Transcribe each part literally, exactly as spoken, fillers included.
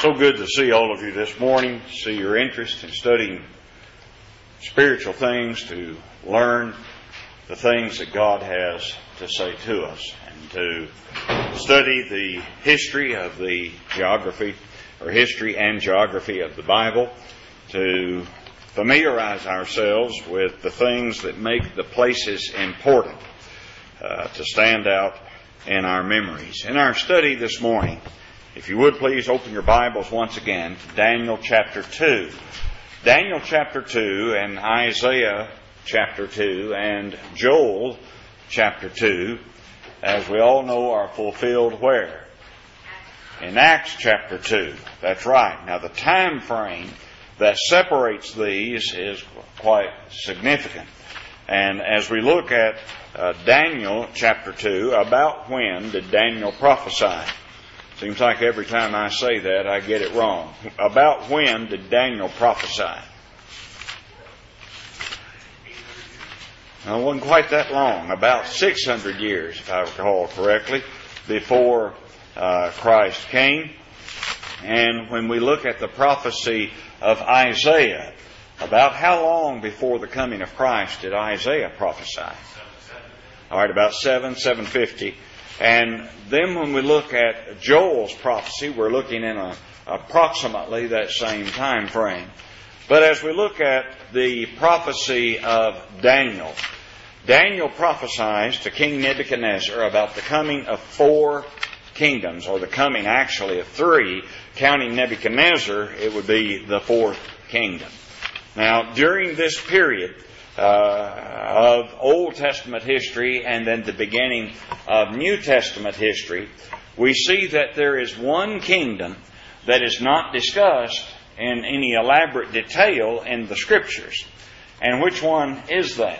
So good to see all of you this morning, see your interest in studying spiritual things, to learn the things that God has to say to us, and to study the history of the geography, or history and geography of the Bible, to familiarize ourselves with the things that make the places important, uh, to stand out in our memories. In our study this morning, if you would please open your Bibles once again to Daniel chapter two. Daniel chapter two and Isaiah chapter two and Joel chapter two, as we all know, are fulfilled where? In Acts chapter two. That's right. Now the time frame that separates these is quite significant. And as we look at uh, Daniel chapter two, about when did Daniel prophesy? Seems like every time I say that, I get it wrong. About when did Daniel prophesy? No, it wasn't quite that long. About six hundred years, if I recall correctly, before uh, Christ came. And when we look at the prophecy of Isaiah, about how long before the coming of Christ did Isaiah prophesy? All right, about seven, seven fifty. And then when we look at Joel's prophecy, we're looking in a, approximately that same time frame. But as we look at the prophecy of Daniel, Daniel prophesies to King Nebuchadnezzar about the coming of four kingdoms, or the coming actually of three. Counting Nebuchadnezzar, it would be the fourth kingdom. Now, during this period uh, of Old Testament history and then the beginning of New Testament history, we see that there is one kingdom that is not discussed in any elaborate detail in the Scriptures. And which one is that?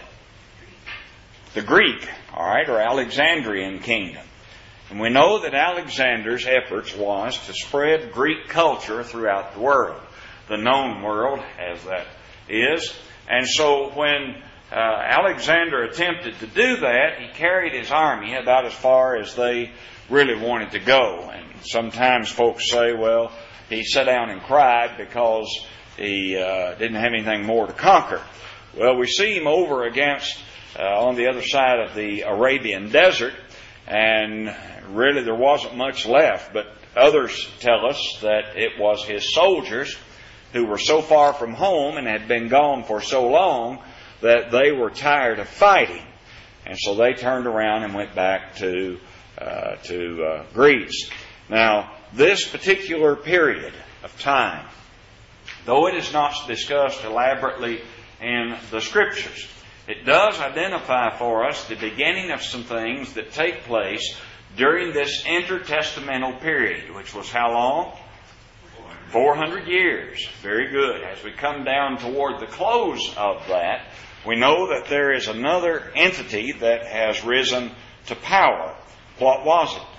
The Greek, all right, or Alexandrian kingdom. And we know that Alexander's efforts was to spread Greek culture throughout the world, the known world as that is. And so when uh, Alexander attempted to do that, he carried his army about as far as they really wanted to go. And sometimes folks say, well, he sat down and cried because he uh, didn't have anything more to conquer. Well, we see him over against, uh, on the other side of the Arabian desert, and really there wasn't much left, but others tell us that it was his soldiers who were so far from home and had been gone for so long that they were tired of fighting. And so they turned around and went back to uh, to uh, Greece. Now, this particular period of time, though it is not discussed elaborately in the Scriptures, it does identify for us the beginning of some things that take place during this intertestamental period, which was how long? four hundred years. Very good. As we come down toward the close of that, we know that there is another entity that has risen to power. What was it?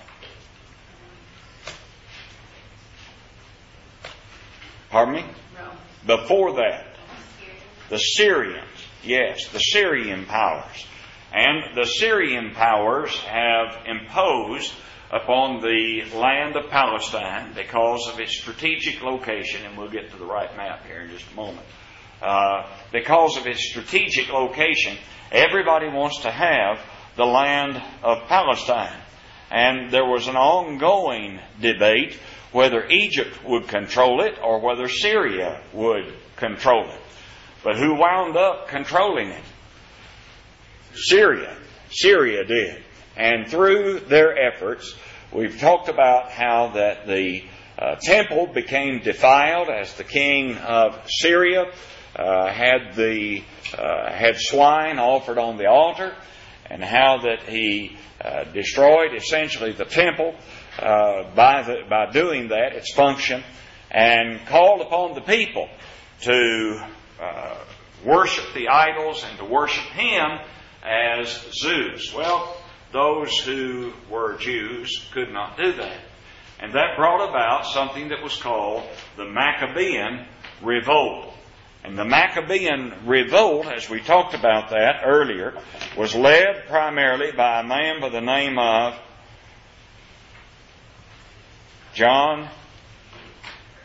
Pardon me? No. Before that, the Syrians. Yes, the Syrian powers. And the Syrian powers have imposed upon the land of Palestine because of its strategic location, and we'll get to the right map here in just a moment. Uh, because of its strategic location, everybody wants to have the land of Palestine. And there was an ongoing debate whether Egypt would control it or whether Syria would control it. But who wound up controlling it? Syria. Syria did. And through their efforts, we've talked about how that the uh, temple became defiled as the king of Syria uh, had the uh, had swine offered on the altar, and how that he uh, destroyed essentially the temple uh, by the, by doing that, its function, and called upon the people to uh, worship the idols and to worship him as Zeus. Well, those who were Jews could not do that. And that brought about something that was called the Maccabean Revolt. And the Maccabean Revolt, as we talked about that earlier, was led primarily by a man by the name of John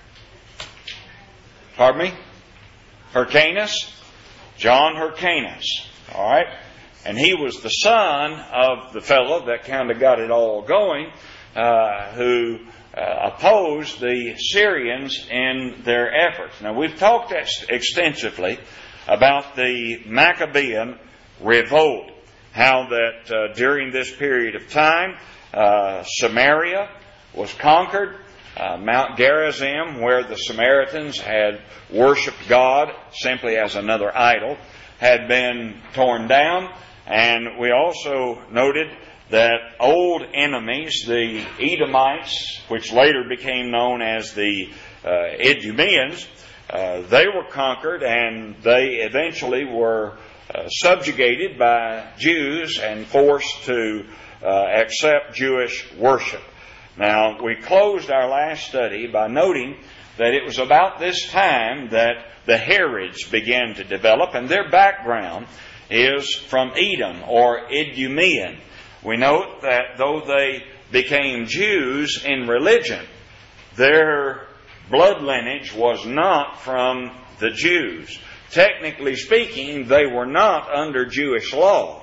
Pardon me? Hyrcanus? John Hyrcanus. All right? And he was the son of the fellow that kind of got it all going, uh, who uh, opposed the Syrians in their efforts. Now, we've talked ex- extensively about the Maccabean revolt, how that uh, during this period of time, uh, Samaria was conquered. Uh, Mount Gerizim, where the Samaritans had worshipped God simply as another idol, had been torn down. And we also noted that old enemies, the Edomites, which later became known as the uh, Idumeans, uh, they were conquered, and they eventually were uh, subjugated by Jews and forced to uh, accept Jewish worship. Now, we closed our last study by noting that it was about this time that the Herods began to develop, and their background is from Edom or Idumean. We note that though they became Jews in religion, their blood lineage was not from the Jews. Technically speaking, they were not under Jewish law,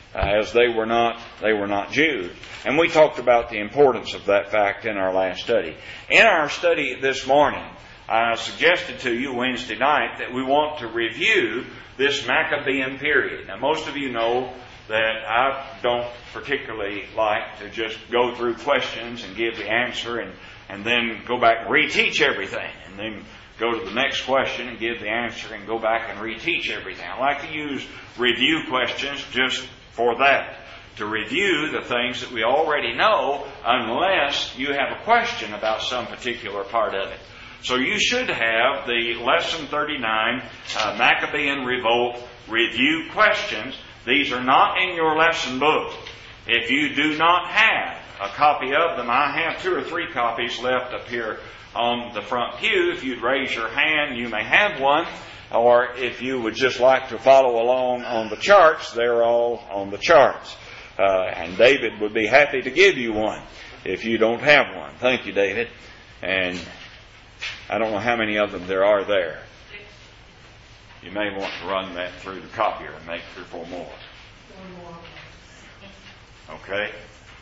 as they were not they were not Jews. And we talked about the importance of that fact in our last study. In our study this morning, I suggested to you Wednesday night that we want to review this Maccabean period. Now, most of you know that I don't particularly like to just go through questions and give the answer and, and then go back and reteach everything, and then go to the next question and give the answer and go back and reteach everything. I like to use review questions just for that, to review the things that we already know, unless you have a question about some particular part of it. So you should have the Lesson thirty-nine uh, Maccabean Revolt review questions. These are not in your lesson book. If you do not have a copy of them, I have two or three copies left up here on the front pew. If you'd raise your hand, you may have one. Or if you would just like to follow along on the charts, they're all on the charts. Uh, and David would be happy to give you one if you don't have one. Thank you, David. And I don't know how many of them there are there. You may want to run that through the copier and make three or four more. Okay?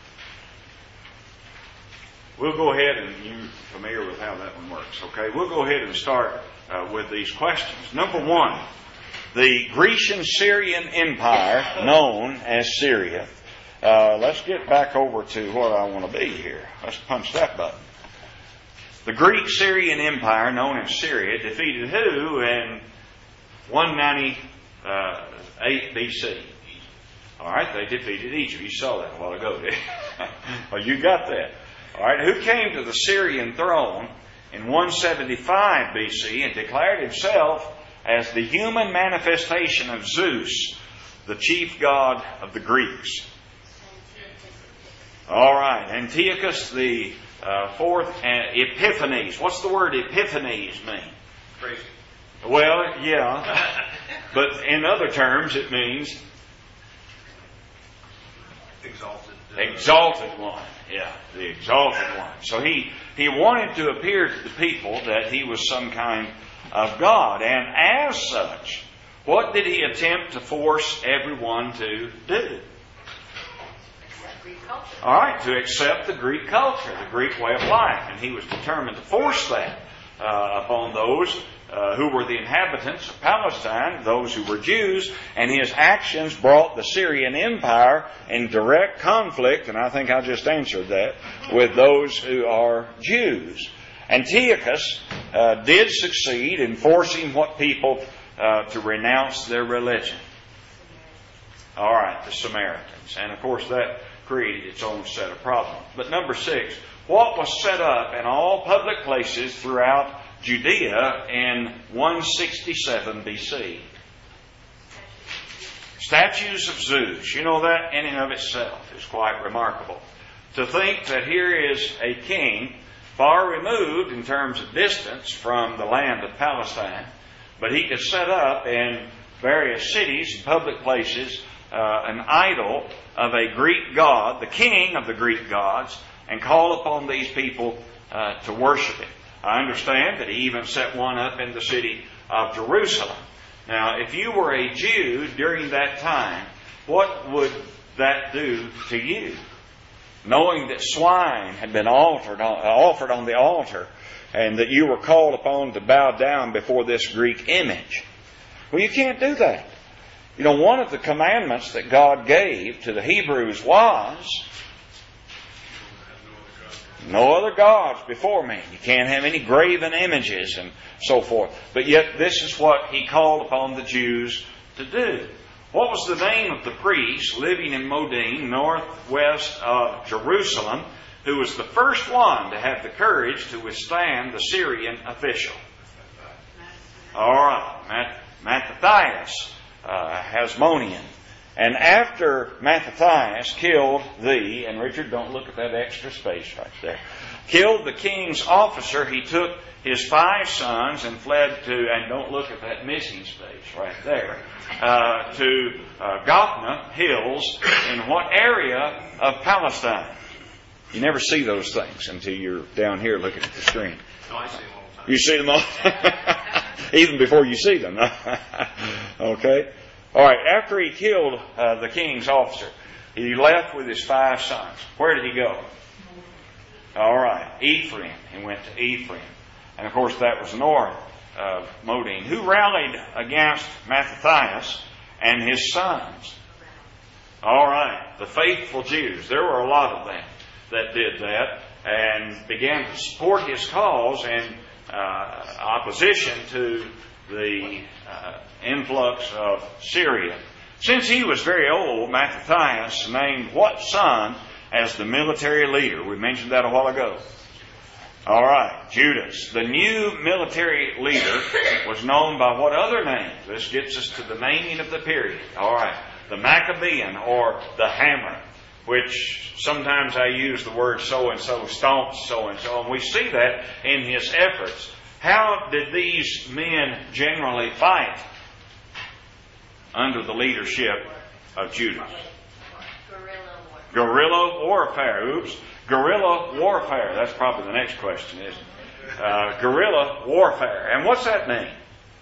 We'll go ahead, and you're familiar with how that one works. Okay? We'll go ahead and start uh, with these questions. Number one, the Grecian-Syrian Empire, known as Syria. Uh, let's get back over to what I want to be here. Let's punch that button. The Greek-Syrian Empire, known as Syria, defeated who in one ninety-eight B C? All right, they defeated Egypt. You saw that a while ago, didn't you? Well, you got that. All right, who came to the Syrian throne in one seventy-five B C and declared himself as the human manifestation of Zeus, the chief god of the Greeks? All right, Antiochus the uh, fourth, uh, Epiphanes. What's the word Epiphanes mean? Crazy. Well, yeah, but in other terms it means Exalted. Uh, exalted one. Yeah, the exalted one. So he, he wanted to appear to the people that he was some kind of God. And as such, what did he attempt to force everyone to do? Greek culture. All right, to accept the Greek culture, the Greek way of life. And he was determined to force that uh, upon those uh, who were the inhabitants of Palestine, those who were Jews. And his actions brought the Syrian Empire in direct conflict, and I think I just answered that, with those who are Jews. Antiochus uh, did succeed in forcing what people uh, to renounce their religion. All right, the Samaritans. And of course that created its own set of problems. But number six, what was set up in all public places throughout Judea in one sixty-seven B C? Statues of Zeus. You know, that in and of itself is quite remarkable. To think that here is a king far removed in terms of distance from the land of Palestine, but he could set up in various cities and public places uh, an idol of a Greek god, the king of the Greek gods, and call upon these people uh, to worship it. I understand that he even set one up in the city of Jerusalem. Now, if you were a Jew during that time, what would that do to you? Knowing that swine had been altered, offered on the altar, and that you were called upon to bow down before this Greek image. Well, you can't do that. You know, one of the commandments that God gave to the Hebrews was, no other gods before me. You can't have any graven images and so forth. But yet this is what He called upon the Jews to do. What was the name of the priest living in Modin, northwest of Jerusalem, who was the first one to have the courage to withstand the Syrian official? All right, Mattathias, uh, Hasmonean. And after Mattathias killed the, and Richard, don't look at that extra space right there, killed the king's officer, he took his five sons and fled to, and don't look at that missing space right there, uh, to uh, Gothna Hills in what area of Palestine? You never see those things until you're down here looking at the screen. No, I see them all the time. You see them all? Even before you see them. Okay? All right, after he killed uh, the king's officer, he left with his five sons. Where did he go? All right, Ephraim. He went to Ephraim. And of course that was north of Modin. Who rallied against Mattathias and his sons? All right, the faithful Jews. There were a lot of them that did that and began to support his cause in uh, opposition to the uh, influx of Syria. Since he was very old, Mattathias named what son as the military leader? We mentioned that a while ago. All right, Judas. The new military leader was known by what other name? This gets us to the naming of the period. All right, the Maccabean or the Hammer, which sometimes I use the word so-and-so stomps so-and-so, and we see that in his efforts. How did these men generally fight under the leadership of Judas? Guerrilla warfare. Guerrilla warfare. Oops. Guerrilla warfare. That's probably the next question, isn't it? Uh, guerrilla warfare. And what's that mean?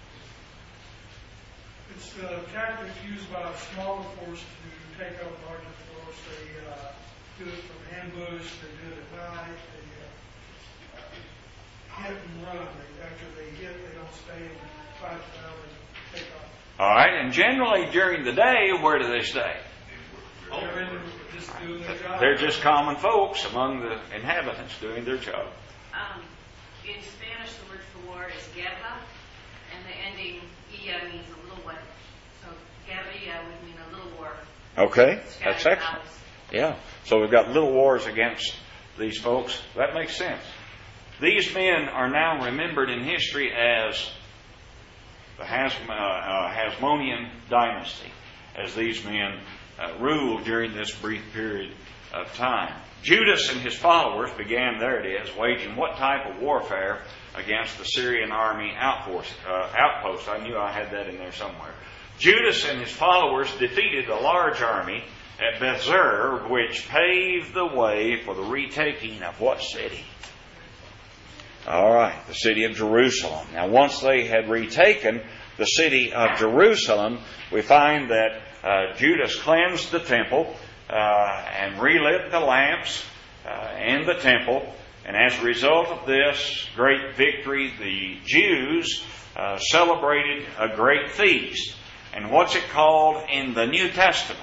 It's the tactics used by a smaller force to take out a larger force. They uh, do it from ambush. They do it at night. They uh, hit and run. They, after they hit, they don't stay and fight down and take off. All right. And generally during the day, where do they stay? They're in, just doing their job. They're just common folks among the inhabitants doing their job. Um, in Spanish, the word for war is guerra, and the ending ia means a little one. So guerrilla would mean a little war. Okay, that's Scattered excellent. house. Yeah, so we've got little wars against these folks. That makes sense. These men are now remembered in history as the Has, uh, uh, Hasmonean dynasty, as these men uh, ruled during this brief period of time. Judas and his followers began, there it is, waging what type of warfare against the Syrian army outpost? Uh, outpost. I knew I had that in there somewhere. Judas and his followers defeated a large army at Bethzer, which paved the way for the retaking of what city? All right, the city of Jerusalem. Now, once they had retaken the city of Jerusalem, we find that uh, Judas cleansed the temple uh, and relit the lamps uh, in the temple. And as a result of this great victory, the Jews uh, celebrated a great feast. And what's it called in the New Testament?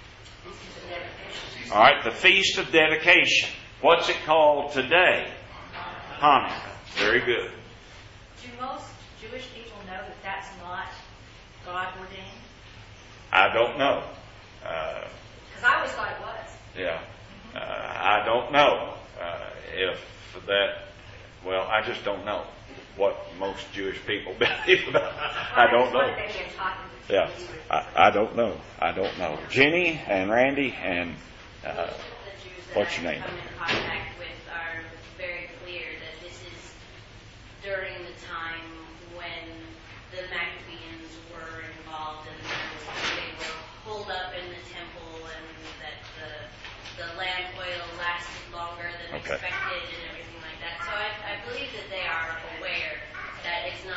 All right, the Feast of Dedication. What's it called today? Hanukkah. Very good. Do most Jewish people know that that's not God ordained? I don't know. Uh, Because I always thought it was. yeah. Uh, I don't know uh, if that, well, I just don't know what most Jewish people believe about. I don't know. Yeah, I, I don't know. I don't know. Jenny and Randy and uh, what's your name? Come in contact with are very clear that this is during the time when the Maccabeans were involved and they were holed up in the temple and that the the lamp oil lasted longer than Okay. expected and everything like that. So I, I believe that they are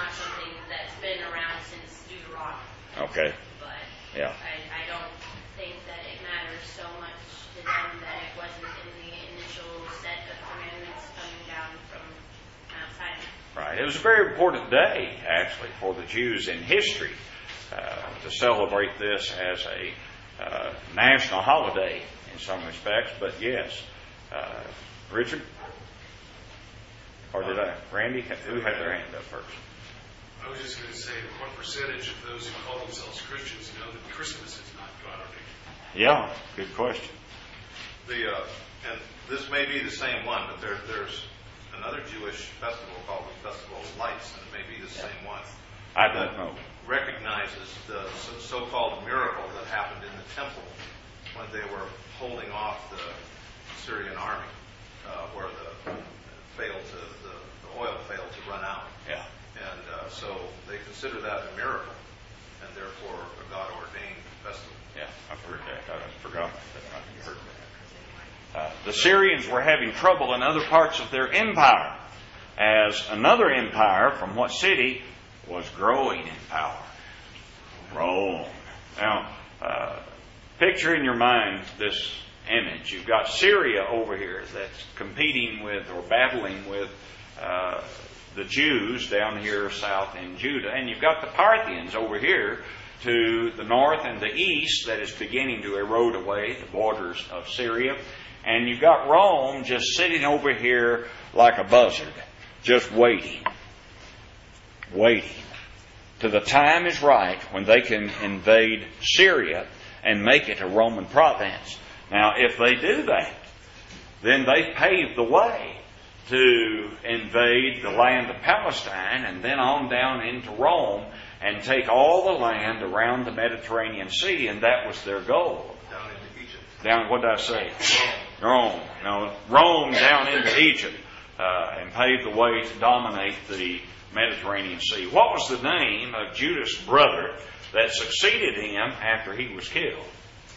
not something that's been around since Deuteronomy. Okay. But Yeah. I, I don't think that it matters so much to them that it wasn't in the initial set of commandments coming down from Mount Sinai. Right. It was a very important day, actually, for the Jews in history uh, to celebrate this as a uh, national holiday in some respects. But yes, uh, Richard, or did I? Randy, who had their hand up first? I was just going to say, what percentage of those who call themselves Christians know that Christmas is not God ordained? Yeah, good question. The uh, and this may be the same one, but there, there's another Jewish festival called the Festival of Lights, and it may be the Yeah. same one. I don't know. Recognizes the so- so-called miracle that happened in the temple when they were holding off the Syrian army, uh, where the failed to the, the oil failed to run out. Yeah. And uh, so they consider that a miracle, and therefore a God-ordained festival. Yeah, I've heard that. I forgot that. I heard that. Uh, the Syrians were having trouble in other parts of their empire, as another empire from what city was growing in power? Rome. Now, uh, picture in your mind this image. You've got Syria over here that's competing with or battling with uh, the Jews down here south in Judah. And you've got the Parthians over here to the north and the east that is beginning to erode away the borders of Syria. And you've got Rome just sitting over here like a buzzard, just waiting. Waiting. Till the time is right when they can invade Syria and make it a Roman province. Now, if they do that, then they pave the way to invade the land of Palestine and then on down into Rome and take all the land around the Mediterranean Sea, and that was their goal. Down into Egypt. Down, what did I say? Rome. No, Rome down into Egypt uh, and pave the way to dominate the Mediterranean Sea. What was the name of Judas' brother that succeeded him after he was killed?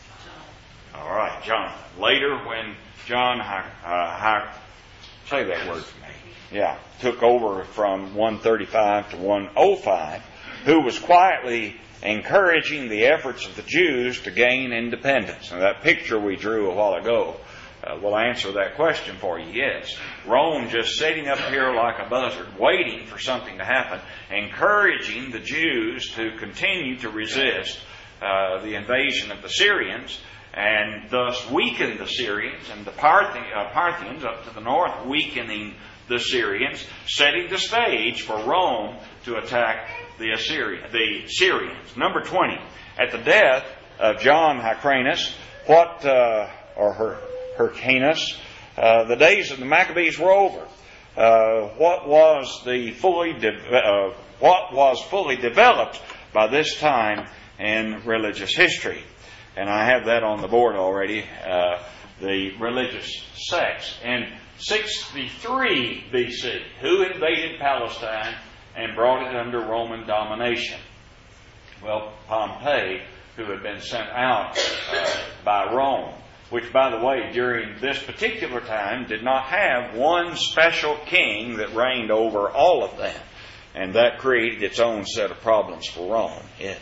All right, John. Later, when John, uh, say that word for me. Yeah, took over from one thirty-five to one oh five, who was quietly encouraging the efforts of the Jews to gain independence. Now, that picture we drew a while ago uh, will answer that question for you. Yes, Rome just sitting up here like a buzzard, waiting for something to happen, encouraging the Jews to continue to resist uh, the invasion of the Syrians, and thus weaken the Syrians, and the Parthi- uh, Parthians up to the north weakening the Syrians, setting the stage for Rome to attack the Assyria, the Syrians. Number twenty. At the death of John Hyrcanus, what uh, or Her, Hyrcanus, uh, the days of the Maccabees were over. Uh, what was the fully de- uh, what was fully developed by this time in religious history? And I have that on the board already. Uh, the religious sects in sixty-three B C. Who invaded Palestine and brought it under Roman domination? Well, Pompey, who had been sent out uh, by Rome, which, by the way, during this particular time did not have one special king that reigned over all of them. And that created its own set of problems for Rome. Yes.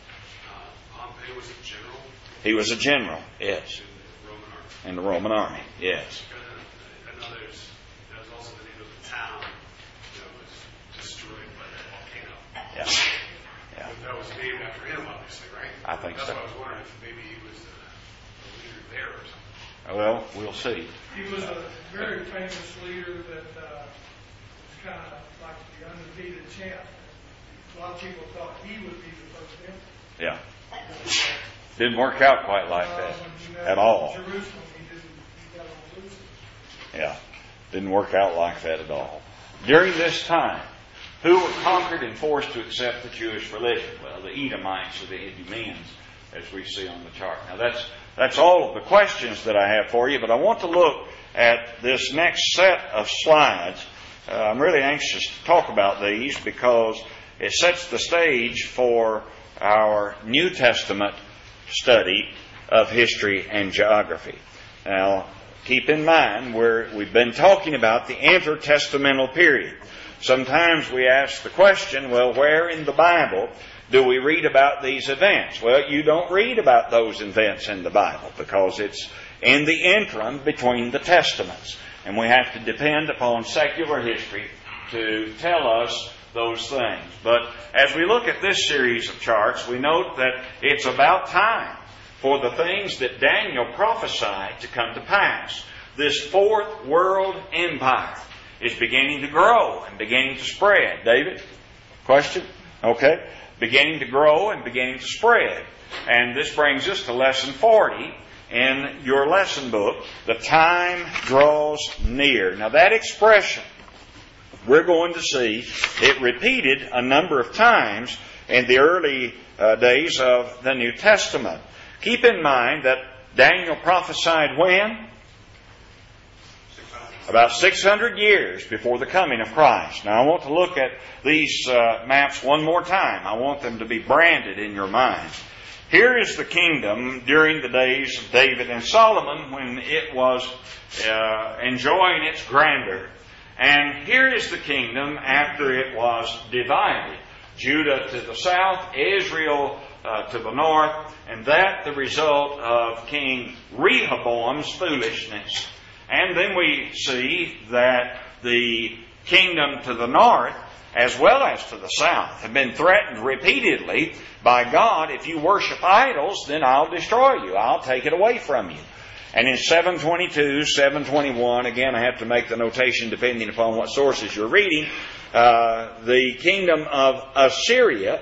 Uh, Pompey was a general. He was a general, yes. In the Roman army. In the Roman army, yes. Uh, I know there's, there's also the name of the town that was destroyed by that volcano. Yeah. Yeah. But that was named after him, obviously, right? I think That's so. why I was wondering if maybe he was the, the leader there or something. Well, we'll see. He was a very famous leader that uh, was kind of like the undefeated champ. A lot of people thought he would be the first emperor. Yeah. Didn't work out quite like that at all. Jerusalem, he didn't. He got on loose. Yeah. Didn't work out like that at all. During this time, who were conquered and forced to accept the Jewish religion? Well, the Edomites or the Idumeans, as we see on the chart. Now, that's that's all of the questions that I have for you, but I want to look at this next set of slides. Uh, I'm really anxious to talk about these because it sets the stage for our New Testament study of history and geography. Now, keep in mind, we're, we've been talking about the intertestamental period. sometimes we ask the question, well, where in the Bible do we read about these events? Well, you don't read about those events in the Bible because it's in the interim between the Testaments. And we have to depend upon secular history to tell us those things. But as we look at this series of charts, we note that it's about time for the things that Daniel prophesied to come to pass. This fourth world empire is beginning to grow and beginning to spread. David? Question? Okay. Beginning to grow and beginning to spread. And this brings us to lesson forty in your lesson book. The time draws near. Now that expression, we're going to see it repeated a number of times in the early uh, days of the New Testament. Keep in mind that Daniel prophesied when? About six hundred years before the coming of Christ. Now I want to look at these uh, maps one more time. I want them to be branded in your mind. Here is the kingdom during the days of David and Solomon when it was uh, enjoying its grandeur. And here is the kingdom after it was divided. Judah to the south, Israel uh, to the north, and that the result of King Rehoboam's foolishness. And then we see that the kingdom to the north, as well as to the south, have been threatened repeatedly by God. If you worship idols, then I'll destroy you. I'll take it away from you. And in seven twenty-two, seven twenty-one, again I have to make the notation depending upon what sources you're reading, uh, the kingdom of Assyria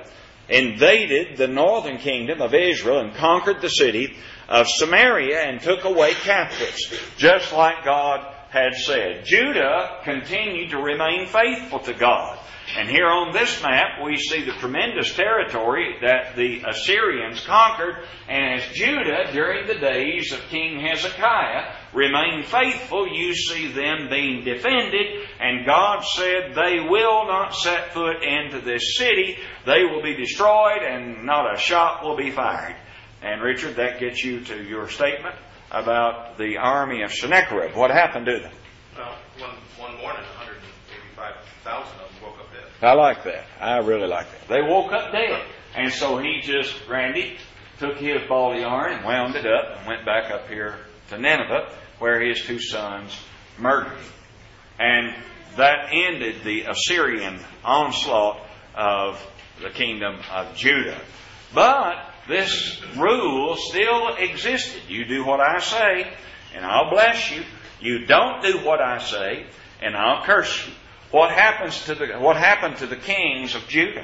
invaded the northern kingdom of Israel and conquered the city of Samaria and took away captives, just like God had said. Judah continued to remain faithful to God. And here on this map we see the tremendous territory that the Assyrians conquered, and as Judah during the days of King Hezekiah remained faithful, you see them being defended, and God said they will not set foot into this city. They will be destroyed and not a shot will be fired. And Richard, that gets you to your statement about the army of Sennacherib. What happened to them? Well, one, one morning, one hundred eighty-five thousand of them woke up dead. I like that. I really like that. They woke up dead. And so he just, Randy, took his ball of yarn and wound it up and went back up here to Nineveh, where his two sons murdered him. And that ended the Assyrian onslaught of the kingdom of Judah. But this rule still existed. You do what I say, and I'll bless you. You don't do what I say, and I'll curse you. What happens to the what happened to the kings of Judah?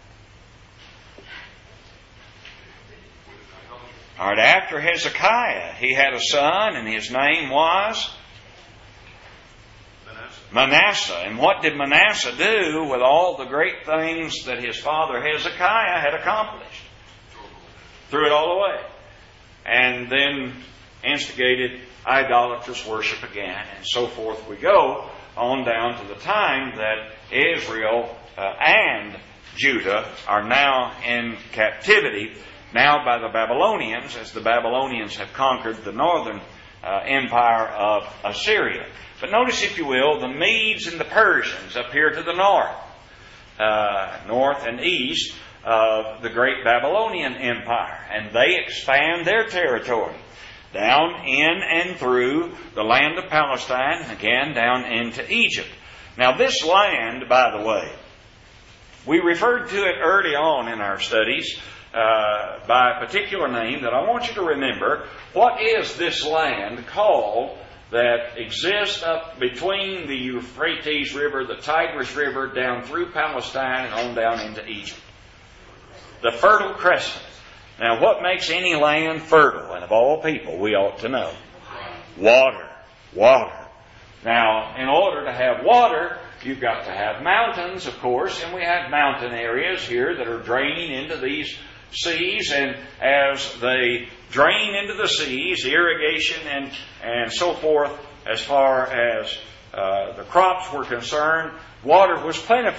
All right, after Hezekiah, he had a son, and his name was Manasseh. Manasseh. And what did Manasseh do with all the great things that his father Hezekiah had accomplished? Threw it all away. And then instigated idolatrous worship again, and so forth we go on down to the time that Israel uh, and Judah are now in captivity, now by the Babylonians, as the Babylonians have conquered the northern uh, empire of Assyria. But notice, if you will, the Medes and the Persians up here to the north, uh, north and east of the great Babylonian empire, and they expand their territory down in and through the land of Palestine, and again down into Egypt. Now this land, by the way, we referred to it early on in our studies uh, by a particular name that I want you to remember. What is this land called that exists up between the Euphrates River, the Tigris River, down through Palestine and on down into Egypt? The Fertile Crescent. Now, what makes any land fertile? And of all people, we ought to know. Water. Water. Now, in order to have water, you've got to have mountains, of course, and we have mountain areas here that are draining into these seas, and as they drain into the seas, irrigation and, and so forth, as far as uh, the crops were concerned, water was plentiful.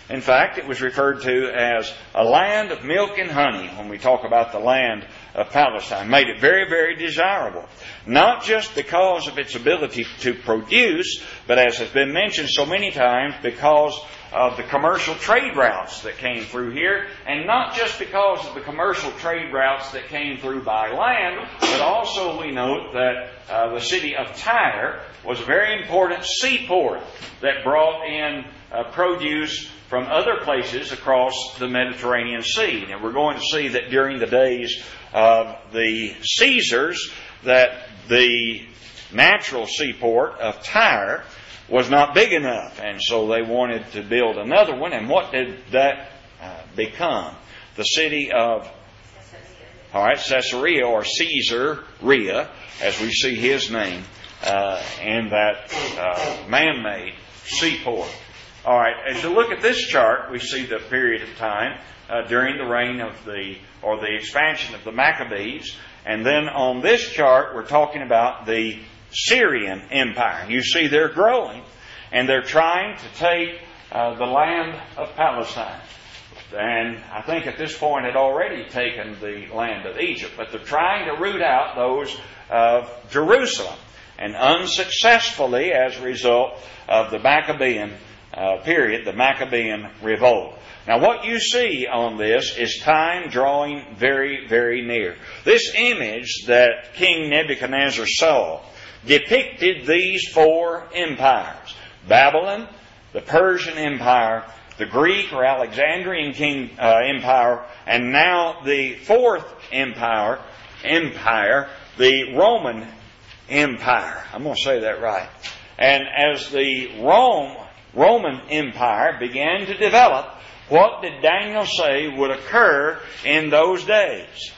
In fact, it was referred to as a land of milk and honey when we talk about the land of Palestine. Made it very, very desirable. Not just because of its ability to produce, but as has been mentioned so many times, because of the commercial trade routes that came through here, and not just because of the commercial trade routes that came through by land, but also we note that uh, the city of Tyre was a very important seaport that brought in uh, produce from other places across the Mediterranean Sea. And we're going to see that during the days of the Caesars, that the natural seaport of Tyre was not big enough, and so they wanted to build another one. And what did that uh, become? The city of, all right, Caesarea, or Caesarea, as we see his name uh, in that uh, man-made seaport. All right, as you look at this chart, we see the period of time uh, during the reign of the, or the expansion of the Maccabees. And then on this chart, we're talking about the Syrian Empire. You see they're growing, and they're trying to take uh, the land of Palestine. And I think at this point had already taken the land of Egypt, but they're trying to root out those of Jerusalem. And unsuccessfully, as a result of the Maccabean uh, period, the Maccabean revolt. Now what you see on this is time drawing very, very near. This image that King Nebuchadnezzar saw depicted these four empires: Babylon, the Persian Empire, the Greek or Alexandrian King uh, Empire, and now the fourth empire, empire, the Roman Empire. I'm going to say that right. And as the Rome, Roman Empire began to develop, what did Daniel say would occur in those days?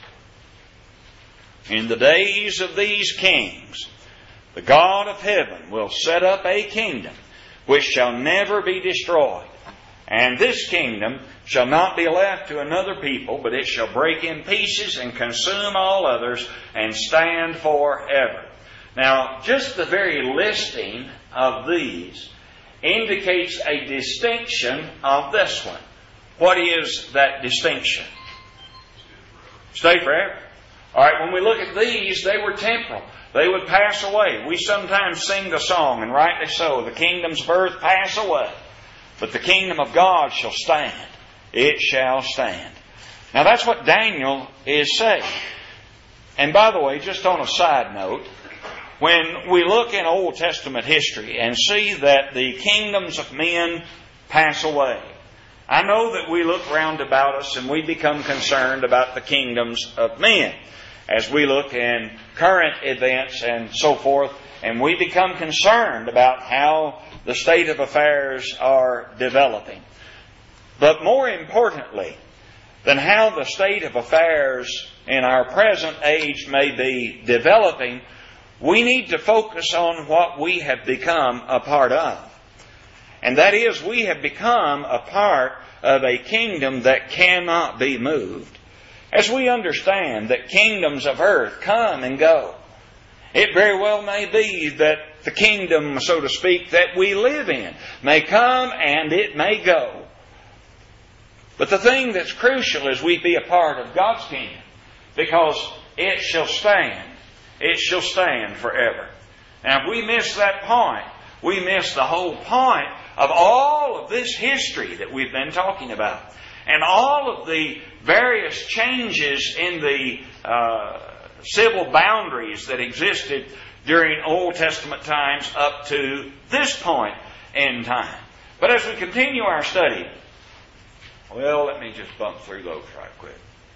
In the days of these kings, the God of heaven will set up a kingdom which shall never be destroyed. And this kingdom shall not be left to another people, but it shall break in pieces and consume all others and stand forever. Now, just the very listing of these indicates a distinction of this one. What is that distinction? Stay forever. All right, when we look at these, they were temporal. They would pass away. We sometimes sing the song, and rightly so, the kingdoms of earth pass away, but the kingdom of God shall stand. It shall stand. Now that's what Daniel is saying. And by the way, just on a side note, when we look in Old Testament history and see that the kingdoms of men pass away, I know that we look round about us and we become concerned about the kingdoms of men as we look in current events and so forth, and we become concerned about how the state of affairs are developing. But more importantly than how the state of affairs in our present age may be developing, we need to focus on what we have become a part of. And that is, we have become a part of a kingdom that cannot be moved. As we understand that kingdoms of earth come and go, it very well may be that the kingdom, so to speak, that we live in may come and it may go. But the thing that's crucial is we be a part of God's kingdom, because it shall stand. It shall stand forever. Now, if we miss that point, we miss the whole point of all of this history that we've been talking about, and all of the various changes in the uh, civil boundaries that existed during Old Testament times up to this point in time. But as we continue our study, well, let me just bump through those right quick.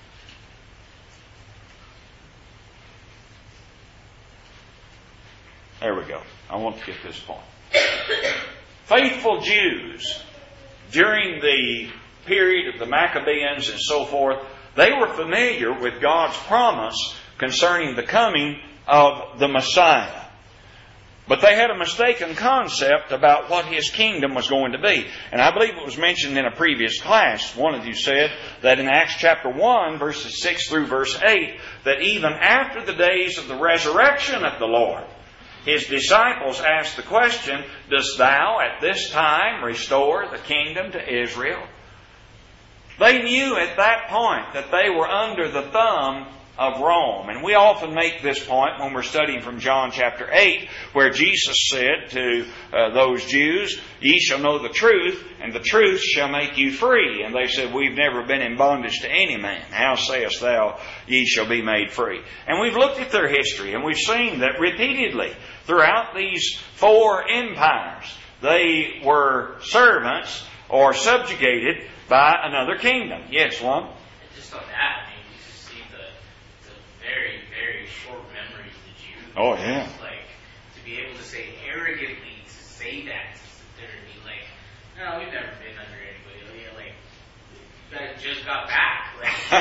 There we go. I want to get this point. Faithful Jews, during the period of the Maccabees and so forth, they were familiar with God's promise concerning the coming of the Messiah. But they had a mistaken concept about what His kingdom was going to be. And I believe it was mentioned in a previous class. One of you said that in Acts chapter one, verses six through verse eight, that even after the days of the resurrection of the Lord, His disciples asked the question, "Dost thou at this time restore the kingdom to Israel?" They knew at that point that they were under the thumb of Rome. And we often make this point when we're studying from John chapter eight, where Jesus said to uh, those Jews, "Ye shall know the truth, and the truth shall make you free." And they said, "We've never been in bondage to any man. How sayest thou, ye shall be made free?" And we've looked at their history, and we've seen that repeatedly throughout these four empires, they were servants or subjugated by another kingdom. Yes, one? Just on that, I mean, you just see the, the very, very short memories of the Jews. Oh, yeah. It's like, to be able to say arrogantly, to say that, to be like, no, we've never been under anybody. Like, you guys just got back.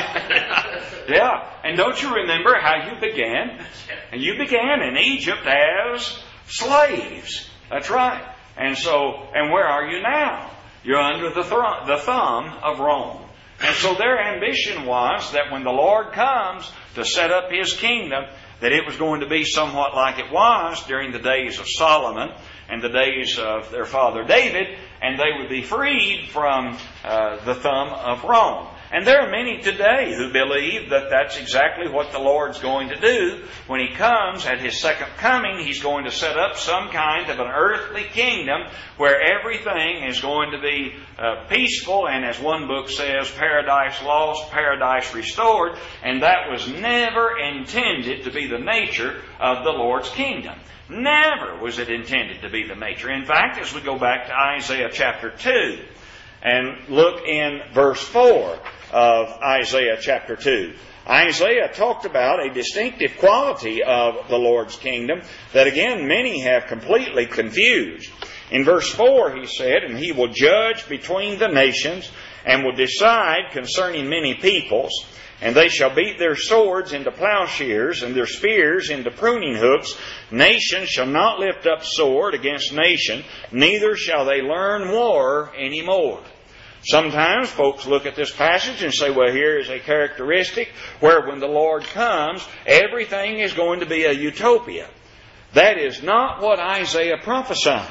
Like, yeah, and don't you remember how you began? And you began in Egypt as slaves. That's right. And so, and where are you now? You're under the, th- the thumb of Rome. And so their ambition was that when the Lord comes to set up His kingdom, that it was going to be somewhat like it was during the days of Solomon and the days of their father David, and they would be freed from uh, the thumb of Rome. And there are many today who believe that that's exactly what the Lord's going to do. When He comes at His second coming, He's going to set up some kind of an earthly kingdom where everything is going to be uh, peaceful, and as one book says, paradise lost, paradise restored. And that was never intended to be the nature of the Lord's kingdom. Never was it intended to be the nature. In fact, as we go back to Isaiah chapter two and look in verse four of Isaiah chapter two, Isaiah talked about a distinctive quality of the Lord's kingdom that, again, many have completely confused. In verse four he said, "And He will judge between the nations, and will decide concerning many peoples. And they shall beat their swords into plowshares, and their spears into pruning hooks. Nation shall not lift up sword against nation, neither shall they learn war any more." Sometimes folks look at this passage and say, well, here is a characteristic where when the Lord comes, everything is going to be a utopia. That is not what Isaiah prophesied.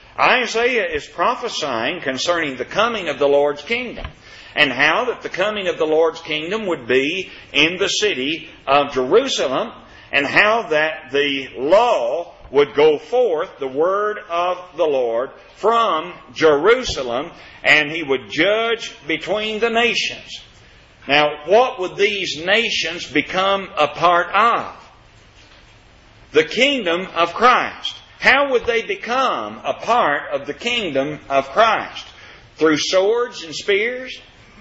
Isaiah is prophesying concerning the coming of the Lord's kingdom, and how that the coming of the Lord's kingdom would be in the city of Jerusalem, and how that the law would go forth, the word of the Lord, from Jerusalem, and He would judge between the nations. Now, what would these nations become a part of? The kingdom of Christ. How would they become a part of the kingdom of Christ? Through swords and spears?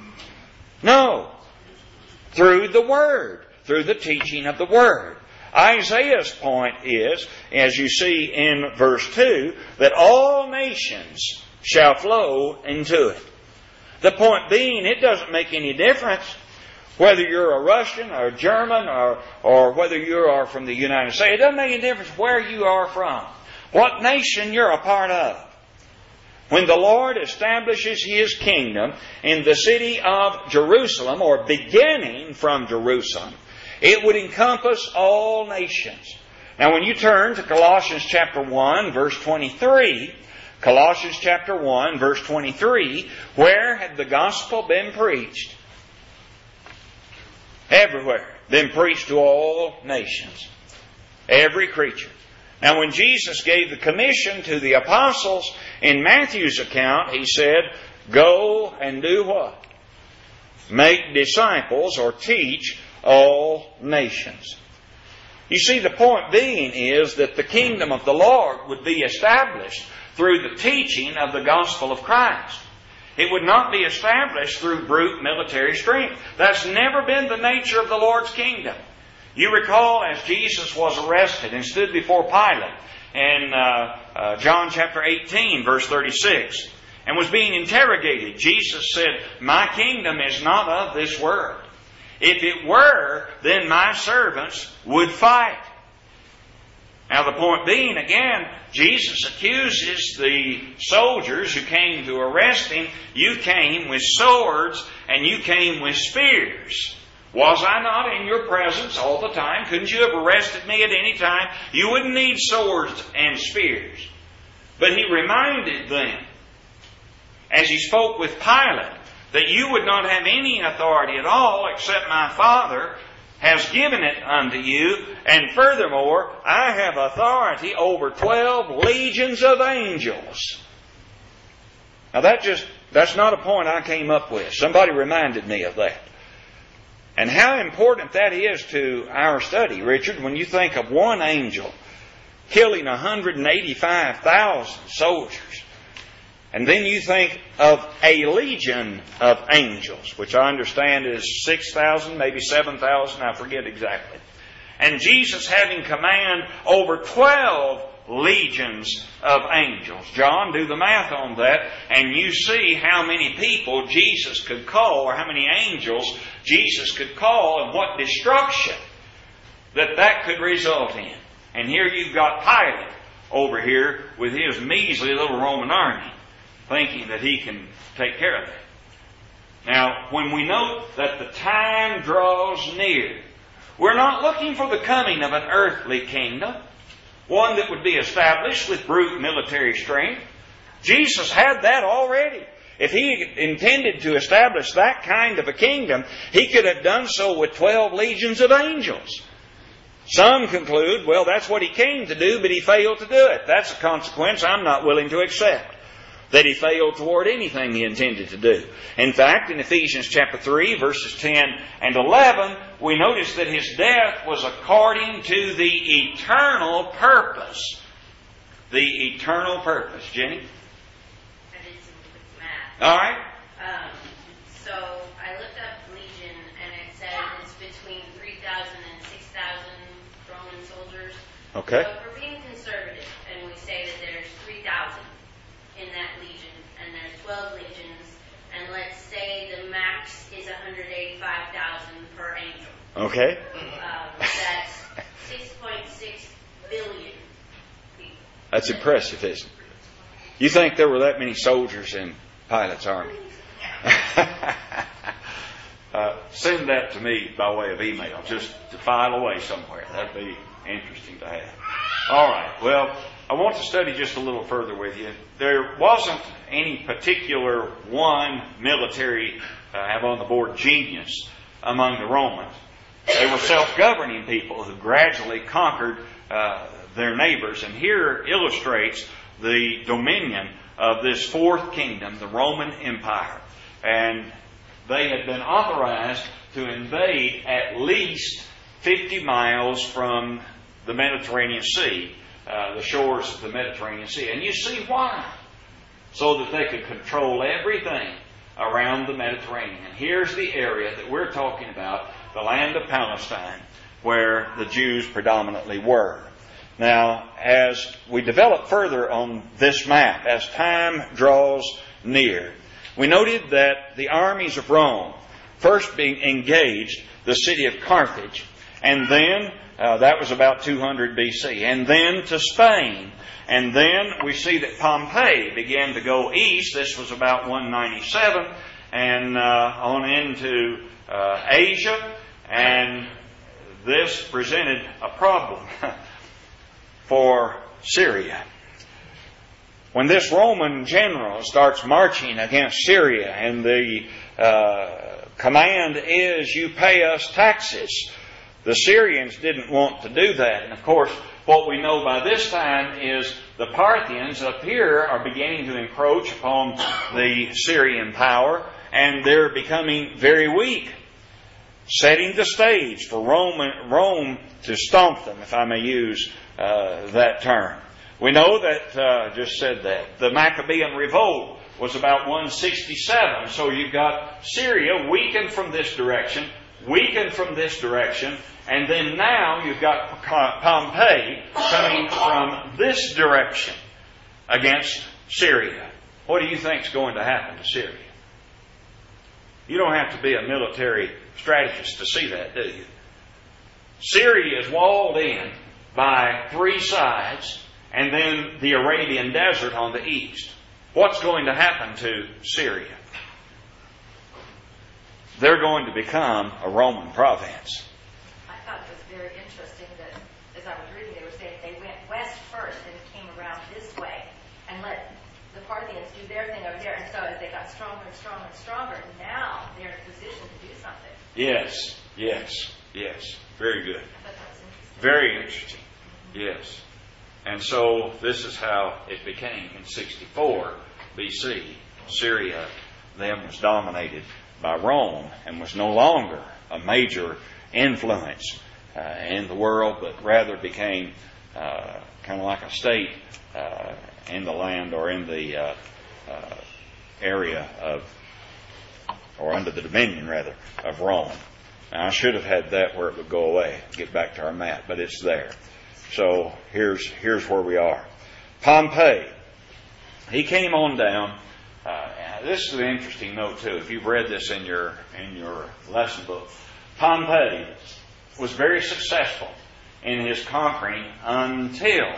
No. Through the Word. Through the teaching of the Word. Isaiah's point is, as you see in verse two, that all nations shall flow into it. The point being, it doesn't make any difference whether you're a Russian or a German or, or whether you are from the United States. It doesn't make any difference where you are from, what nation you're a part of. When the Lord establishes His kingdom in the city of Jerusalem, or beginning from Jerusalem, it would encompass all nations. Now when you turn to Colossians chapter one, verse twenty-three, Colossians chapter one, verse twenty-three, where had the gospel been preached? Everywhere. Been preached to all nations. Every creature. Now when Jesus gave the commission to the apostles, in Matthew's account, He said, "Go and do what? Make disciples," or teach, "all nations." You see, the point being is that the kingdom of the Lord would be established through the teaching of the gospel of Christ. It would not be established through brute military strength. That's never been the nature of the Lord's kingdom. You recall as Jesus was arrested and stood before Pilate in uh, uh, John chapter eighteen, verse thirty-six, and was being interrogated, Jesus said, "My kingdom is not of this world. If it were, then my servants would fight." Now the point being, again, Jesus accuses the soldiers who came to arrest Him, "You came with swords and you came with spears." Was I not in your presence all the time? Couldn't you have arrested me at any time? You wouldn't need swords and spears. But he reminded them, as he spoke with Pilate, that you would not have any authority at all except my Father has given it unto you. And furthermore, I have authority over twelve legions of angels. Now that just, that's not a point I came up with. Somebody reminded me of that. And how important that is to our study, Richard, when you think of one angel killing one hundred eighty-five thousand soldiers. And then you think of a legion of angels, which I understand is six thousand, maybe seven thousand, I forget exactly. And Jesus having command over twelve legions of angels. John, do the math on that, and you see how many people Jesus could call, or how many angels Jesus could call, and what destruction that that could result in. And here you've got Pilate over here with his measly little Roman army, thinking that he can take care of that. Now, when we note that the time draws near, we're not looking for the coming of an earthly kingdom, one that would be established with brute military strength. Jesus had that already. If he intended to establish that kind of a kingdom, he could have done so with twelve legions of angels. Some conclude, well, that's what he came to do, but he failed to do it. That's a consequence I'm not willing to accept, that he failed toward anything he intended to do. In fact, in Ephesians chapter three, verses ten and eleven, we notice that his death was according to the eternal purpose. The eternal purpose. Jenny? I did some quick math. All right. Um, so I looked up legion, and it said it's between three thousand and six thousand Roman soldiers. Okay. So if we're being conservative, and we say that there's three thousand in that legion, and there's twelve legions, and let's say the max is one hundred eighty-five thousand per angel. Okay. Um, that's six point six billion people. That's impressive, isn't it? You think there were that many soldiers in Pilate's army? uh, send that to me by way of email, just to file away somewhere. That'd be interesting to have. All right. Well, I want to study just a little further with you. There wasn't any particular one military, uh, have on the board, genius among the Romans. They were self-governing people who gradually conquered uh, their neighbors. And here illustrates the dominion of this fourth kingdom, the Roman Empire. And they had been authorized to invade at least fifty miles from the Mediterranean Sea, uh, the shores of the Mediterranean Sea. And you see why. So that they could control everything around the Mediterranean. And here's the area that we're talking about, the land of Palestine, where the Jews predominantly were. Now, as we develop further on this map, as time draws near, we noted that the armies of Rome first being engaged the city of Carthage, and then, uh, that was about two hundred B C, and then to Spain. And then we see that Pompey began to go east. This was about one ninety-seven, and uh, on into uh, Asia. And this presented a problem for Syria. When this Roman general starts marching against Syria, and the uh, command is, you pay us taxes, the Syrians didn't want to do that. And of course, what we know by this time is the Parthians up here are beginning to encroach upon the Syrian power, and they're becoming very weak, setting the stage for Rome, Rome to stomp them, if I may use uh, that term. We know that, uh, just said that, the Maccabean revolt was about one sixty-seven, so you've got Syria weakened from this direction, weakened from this direction, and then now you've got Pompey coming from this direction against Syria. What do you think is going to happen to Syria? You don't have to be a military strategist to see that, do you? Syria is walled in by three sides, and then the Arabian Desert on the east. What's going to happen to Syria? they're going to become a Roman province. I thought it was very interesting that, as I was reading, they were saying they went west first and came around this way and let the Parthians do their thing over there. And so as they got stronger and stronger and stronger, now they're in a position to do something. Yes, yes, yes. Very good. I thought that was interesting. Very interesting. Yes. And so this is how it became in sixty-four B C. Syria then was dominated by Rome and was no longer a major influence uh, in the world, but rather became uh, kind of like a state uh, in the land or in the uh, uh, area of, or under the dominion rather, of Rome. Now, I should have had that where it would go away, get back to our map, but it's there. So here's here's where we are. Pompey. He came on down. Uh, this is an interesting note too. If you've read this in your in your lesson book, Pompey was very successful in his conquering until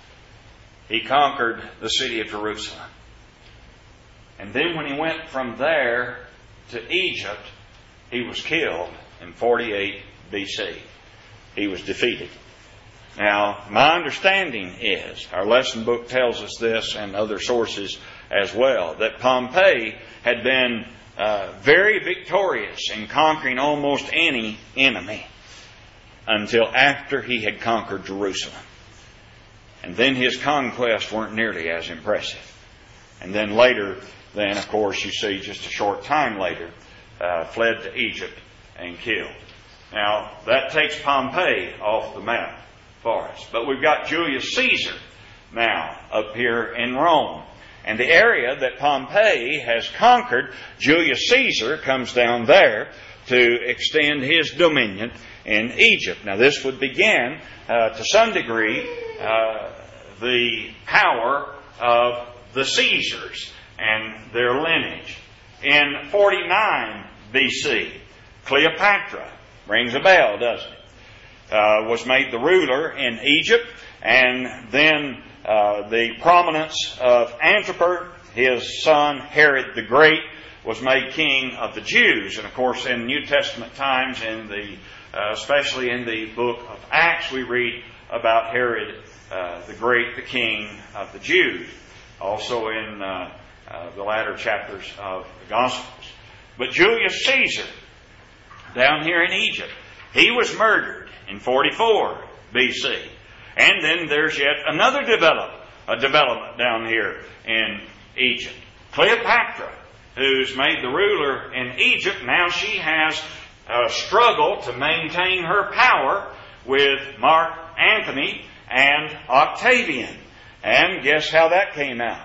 he conquered the city of Jerusalem. And then when he went from there to Egypt, he was killed in forty-eight B C. He was defeated. Now, my understanding is, our lesson book tells us this and other sources as well, that Pompey had been uh, very victorious in conquering almost any enemy until after he had conquered Jerusalem. And then his conquests weren't nearly as impressive. And then later, then of course you see just a short time later, uh, fled to Egypt and killed. Now, that takes Pompey off the map for us. But we've got Julius Caesar now up here in Rome. And the area that Pompey has conquered, Julius Caesar comes down there to extend his dominion in Egypt. Now this would begin, uh, to some degree, uh, the power of the Caesars and their lineage. In forty-nine B C, Cleopatra, rings a bell, doesn't it? Uh, was made the ruler in Egypt, and then uh, the prominence of Antipater, his son Herod the Great, was made king of the Jews. And of course, in New Testament times, in the uh, especially in the book of Acts, we read about Herod uh, the Great, the king of the Jews. Also in uh, uh, the latter chapters of the Gospels. But Julius Caesar, down here in Egypt, he was murdered in forty-four B C. And then there's yet another develop, a development down here in Egypt. Cleopatra, who's made the ruler in Egypt, now she has a struggle to maintain her power with Mark Antony and Octavian. And guess how that came out?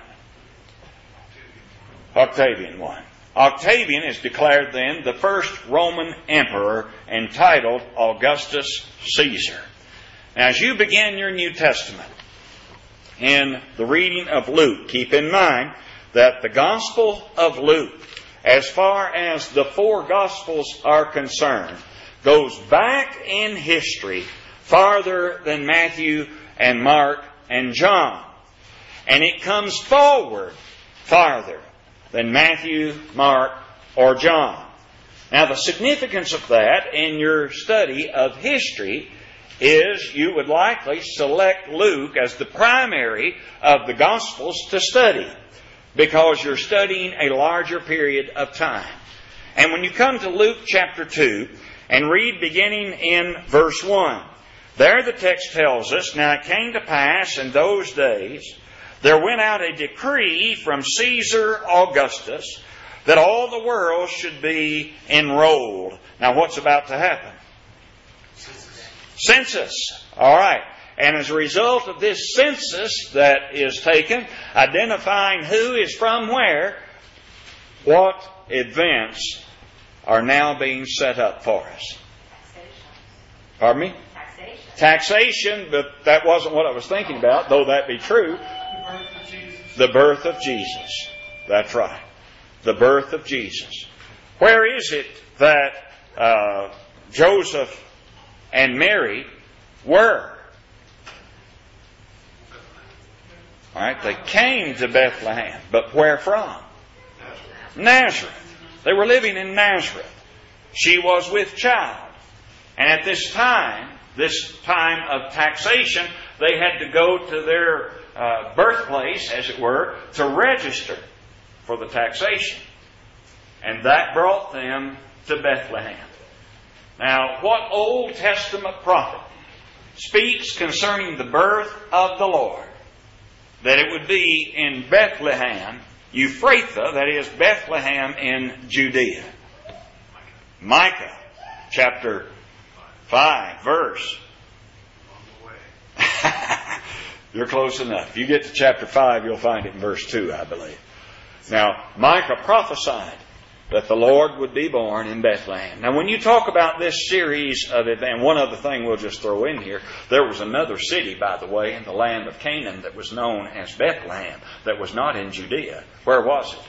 Octavian won. Octavian is declared then the first Roman emperor, entitled Augustus Caesar. Now, as you begin your New Testament, in the reading of Luke, keep in mind that the Gospel of Luke, as far as the four Gospels are concerned, goes back in history farther than Matthew and Mark and John. And it comes forward farther than Matthew, Mark, or John. Now, the significance of that in your study of history is you would likely select Luke as the primary of the Gospels to study, because you're studying a larger period of time. And when you come to Luke chapter two and read beginning in verse one, there the text tells us, "Now it came to pass in those days, there went out a decree from Caesar Augustus that all the world should be enrolled." Now what's about to happen? Census. Census. All right. And as a result of this census that is taken, identifying who is from where, what events are now being set up for us? Taxation. Pardon me? Taxation. Taxation, but that wasn't what I was thinking about, though that be true. The birth of Jesus. The birth of Jesus. That's right. The birth of Jesus. Where is it that uh, Joseph and Mary were? All right, they came to Bethlehem, but where from? Nazareth. They were living in Nazareth. she was with child. And at this time, this time of taxation, they had to go to their uh, birthplace, as it were, to register for the taxation. And that brought them to Bethlehem. Now, what Old Testament prophet speaks concerning the birth of the Lord, that it would be in Bethlehem, Ephrathah, that is Bethlehem in Judea? Micah, chapter five, verse. You're close enough. You get to chapter five, you'll find it in verse two, I believe. Now, Micah prophesied that the Lord would be born in Bethlehem. Now, when you talk about this series of events, and one other thing we'll just throw in here, there was another city, by the way, in the land of Canaan that was known as Bethlehem, that was not in Judea. Where was it?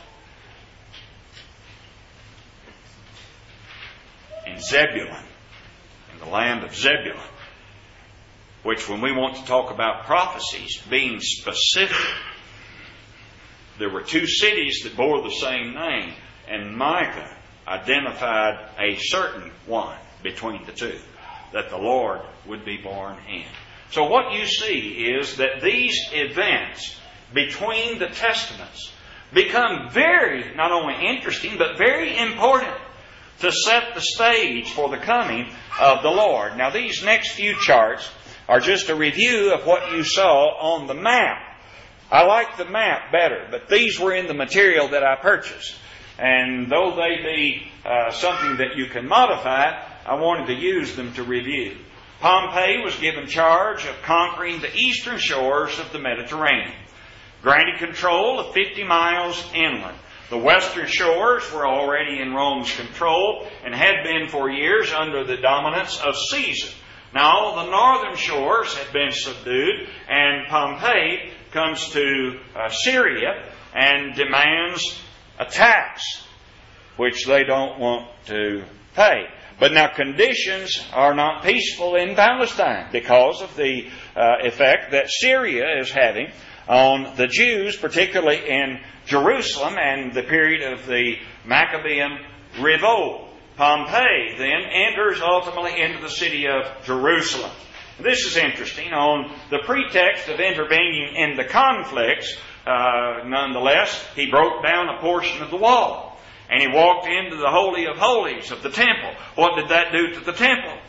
In Zebulun, in the land of Zebulun. Which, when we want to talk about prophecies being specific, there were two cities that bore the same name, and Micah identified a certain one between the two that the Lord would be born in. So what you see is that these events between the Testaments become very, not only interesting, but very important to set the stage for the coming of the Lord. Now, these next few charts are just a review of what you saw on the map. I like the map better, but these were in the material that I purchased. And though they be uh, something that you can modify, I wanted to use them to review. Pompey was given charge of conquering the eastern shores of the Mediterranean, granted control of fifty miles inland. The western shores were already in Rome's control and had been for years under the dominance of Caesar. Now all the northern shores had been subdued, and Pompey comes to uh, Syria and demands a tax, which they don't want to pay. But now conditions are not peaceful in Palestine because of the uh, effect that Syria is having on the Jews, particularly in Jerusalem and the period of the Maccabean revolt. Pompey then enters ultimately into the city of Jerusalem. This is interesting. On the pretext of intervening in the conflicts, uh, nonetheless, he broke down a portion of the wall. And he walked into the Holy of Holies of the temple. What did that do to the temple?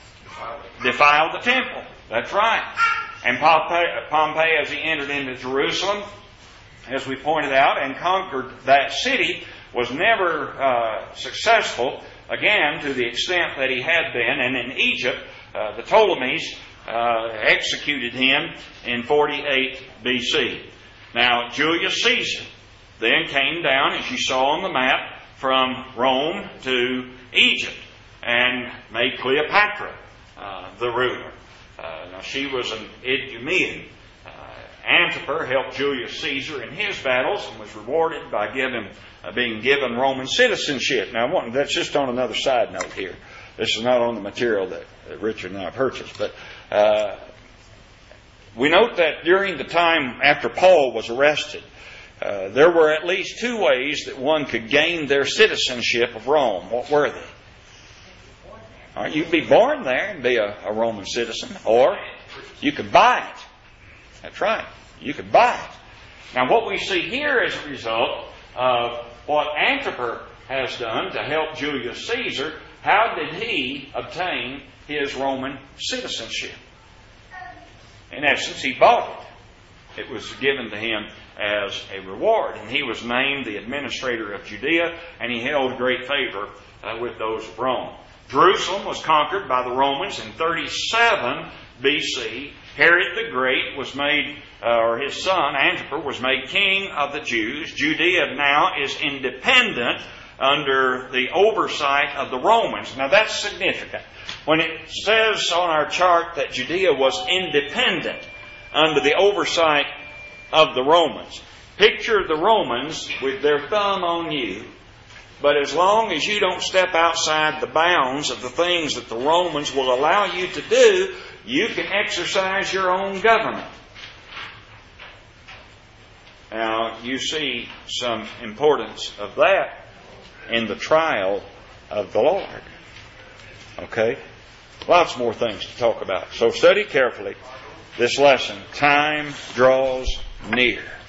Defiled the temple. That's right. And Pompey, Pompey, as he entered into Jerusalem, as we pointed out, and conquered that city, was never uh, successful, again, to the extent that he had been. And in Egypt, uh, the Ptolemies uh, executed him in forty-eight B C. Now, Julius Caesar then came down, as you saw on the map, from Rome to Egypt and made Cleopatra uh, the ruler. Uh, now, she was an Idumean. Uh, Antipater helped Julius Caesar in his battles and was rewarded by giving, uh, being given Roman citizenship. Now, I want, that's just on another side note here. This is not on the material that, that Richard and I purchased. But uh, we note that during the time after Paul was arrested, Uh, there were at least two ways that one could gain their citizenship of Rome. What were they? All right, you could be born there and be a, a Roman citizen, or you could buy it. That's right. You could buy it. Now, what we see here as a result of what Antipater has done to help Julius Caesar, how did he obtain his Roman citizenship? In essence, he bought it. It was given to him as a reward. And he was named the administrator of Judea, and he held great favor uh, with those of Rome. Jerusalem was conquered by the Romans in thirty-seven B C. Herod the Great was made, uh, or his son Antipater was made king of the Jews. Judea now is independent under the oversight of the Romans. Now that's significant. When it says on our chart that Judea was independent under the oversight of the Romans, picture the Romans with their thumb on you, but as long as you don't step outside the bounds of the things that the Romans will allow you to do, you can exercise your own government. Now, you see some importance of that in the trial of the Lord. Okay? Lots more things to talk about. So study carefully this lesson. Time draws near.